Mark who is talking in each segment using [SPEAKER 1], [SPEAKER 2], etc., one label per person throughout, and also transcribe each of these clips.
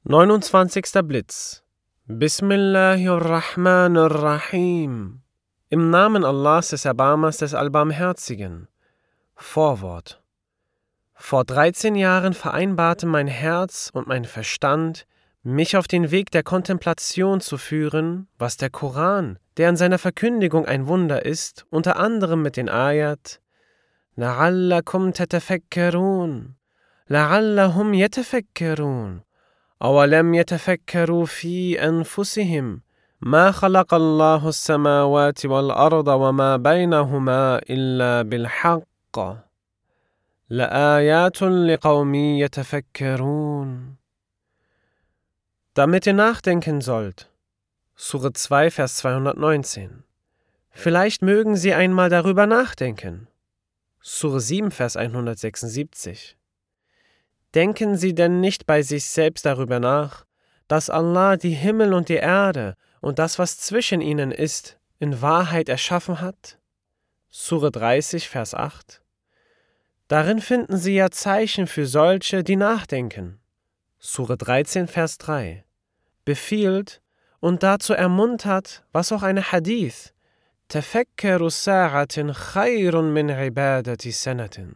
[SPEAKER 1] 29. Blitz. Bismillahirrahmanirrahim. Im Namen Allahs, des Erbarmers, des Allbarmherzigen. Vorwort. Vor 13 Jahren vereinbarten mein Herz und mein Verstand, mich auf den Weg der Kontemplation zu führen, was der Koran, der in seiner Verkündigung ein Wunder ist, unter anderem mit den Ayat La'allakum tatafakkarun, La'allahum yatafakkarun, أولم يتفكروا في أنفسهم ما خلق الله السماوات والأرض وما بينهما إلا بالحق لآيات لقوم يتفكرون. Damit ihr nachdenken sollt. Sure 2, Vers 219. Vielleicht mögen Sie einmal darüber nachdenken. Sure 7, Vers 176. Denken Sie denn nicht bei sich selbst darüber nach, dass Allah die Himmel und die Erde und das, was zwischen ihnen ist, in Wahrheit erschaffen hat? Sure 30, Vers 8. Darin finden Sie ja Zeichen für solche, die nachdenken. Sure 13, Vers 3. Befiehlt und dazu ermuntert, was auch eine Hadith, Tafakkaru sa'atin khayrun min ibadati sanatin.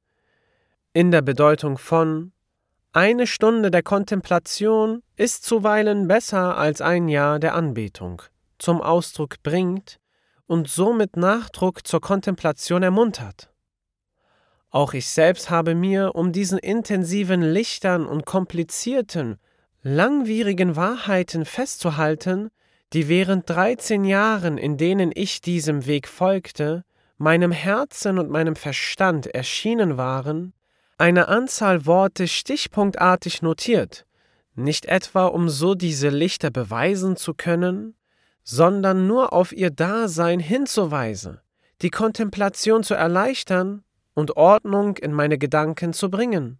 [SPEAKER 1] In der Bedeutung von eine Stunde der Kontemplation ist zuweilen besser als ein Jahr der Anbetung, zum Ausdruck bringt und somit Nachdruck zur Kontemplation ermuntert. Auch ich selbst habe mir, um diesen intensiven Lichtern und komplizierten, langwierigen Wahrheiten festzuhalten, die während 13 Jahren, in denen ich diesem Weg folgte, meinem Herzen und meinem Verstand erschienen waren, eine Anzahl Worte stichpunktartig notiert, nicht etwa um so diese Lichter beweisen zu können, sondern nur auf ihr Dasein hinzuweisen, die Kontemplation zu erleichtern und Ordnung in meine Gedanken zu bringen.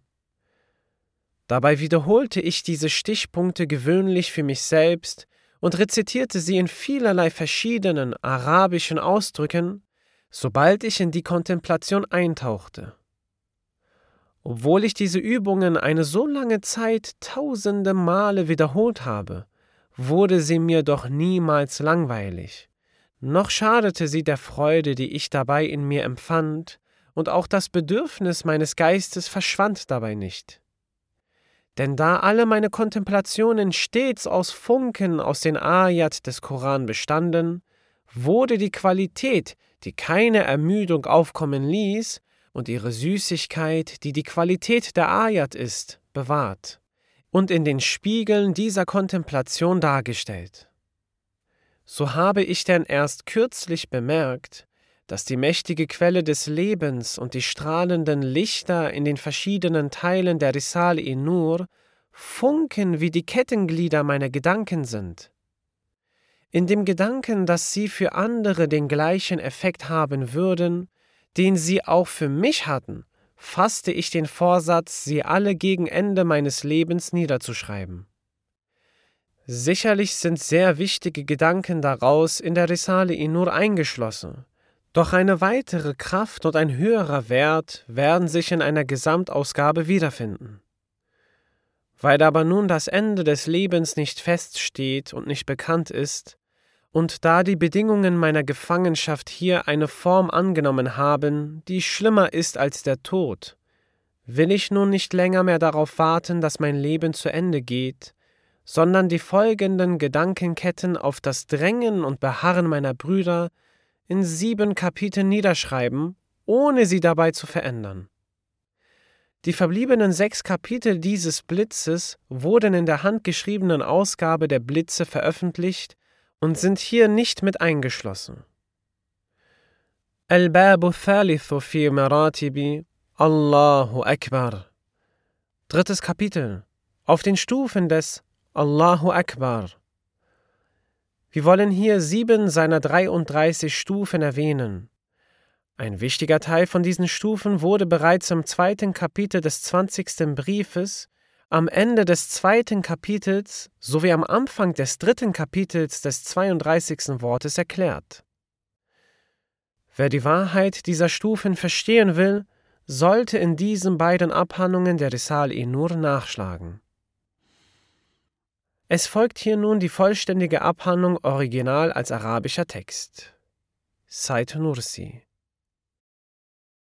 [SPEAKER 1] Dabei wiederholte ich diese Stichpunkte gewöhnlich für mich selbst und rezitierte sie in vielerlei verschiedenen arabischen Ausdrücken, sobald ich in die Kontemplation eintauchte. Obwohl ich diese Übungen eine so lange Zeit tausende Male wiederholt habe, wurde sie mir doch niemals langweilig. Noch schadete sie der Freude, die ich dabei in mir empfand, und auch das Bedürfnis meines Geistes verschwand dabei nicht. Denn da alle meine Kontemplationen stets aus Funken aus den Ayat des Koran bestanden, wurde die Qualität, die keine Ermüdung aufkommen ließ, und ihre Süßigkeit, die die Qualität der Ayat ist, bewahrt und in den Spiegeln dieser Kontemplation dargestellt. So habe ich denn erst kürzlich bemerkt, dass die mächtige Quelle des Lebens und die strahlenden Lichter in den verschiedenen Teilen der Risale-i-Nur Funken wie die Kettenglieder meiner Gedanken sind. In dem Gedanken, dass sie für andere den gleichen Effekt haben würden, den sie auch für mich hatten, fasste ich den Vorsatz, sie alle gegen Ende meines Lebens niederzuschreiben. Sicherlich sind sehr wichtige Gedanken daraus in der Risale-i-Nur eingeschlossen, doch eine weitere Kraft und ein höherer Wert werden sich in einer Gesamtausgabe wiederfinden. Weil aber nun das Ende des Lebens nicht feststeht und nicht bekannt ist, und da die Bedingungen meiner Gefangenschaft hier eine Form angenommen haben, die schlimmer ist als der Tod, will ich nun nicht länger mehr darauf warten, dass mein Leben zu Ende geht, sondern die folgenden Gedankenketten auf das Drängen und Beharren meiner Brüder in 7 Kapiteln niederschreiben, ohne sie dabei zu verändern. Die verbliebenen 6 Kapitel dieses Blitzes wurden in der handgeschriebenen Ausgabe der Blitze veröffentlicht und sind hier nicht mit eingeschlossen. Al-Babu Thalithu fi Maratibi Allahu Akbar. 3. Kapitel. Auf den Stufen des Allahu Akbar. Wir wollen hier 7 seiner 33 Stufen erwähnen. Ein wichtiger Teil von diesen Stufen wurde bereits im 2. Kapitel des 20. Briefes, am Ende des 2. Kapitels sowie am Anfang des 3. Kapitels des 32. Wortes erklärt. Wer die Wahrheit dieser Stufen verstehen will, sollte in diesen beiden Abhandlungen der Risale-i-Nur nachschlagen. Es folgt hier nun die vollständige Abhandlung original als arabischer Text. Said Nursi